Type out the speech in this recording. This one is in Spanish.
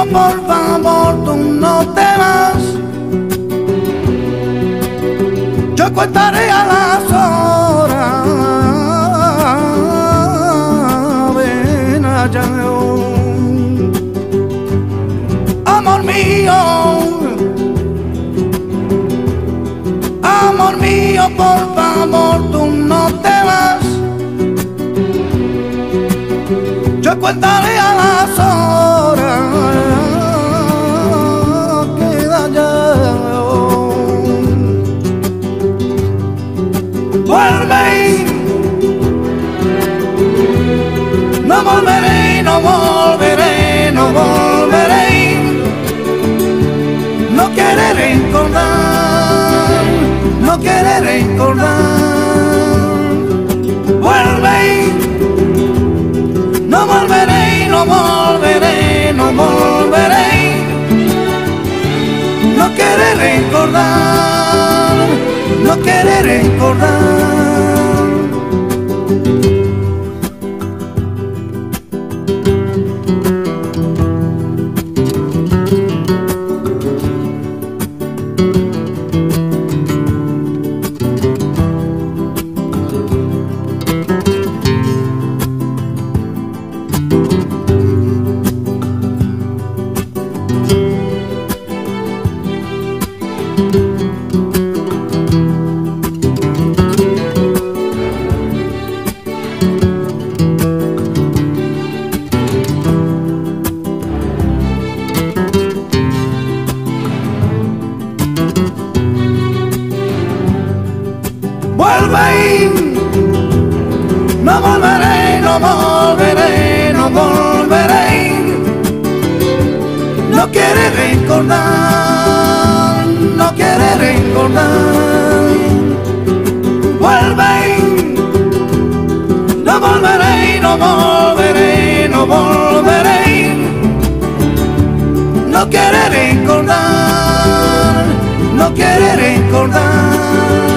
por favor, tú no te vas. Yo contaré a las horas. Ven allá, amor mío, amor mío, por favor, tú no te vas. Yo contaré a las horas. Queda ya. Vuelve, no volveré, no volveré, no volveré. No quiere recordar, no quiere recordar. Vuelve, no volveré, no volveré, no volveré. No quiere recordar, no quiere recordar. Vuelve, no volveré, no volveré, no volveré. No quiere recordar, no quiere recordar. Vuelve, no volveré, no volveré, no volveré. No quiere recordar, no quiere recordar.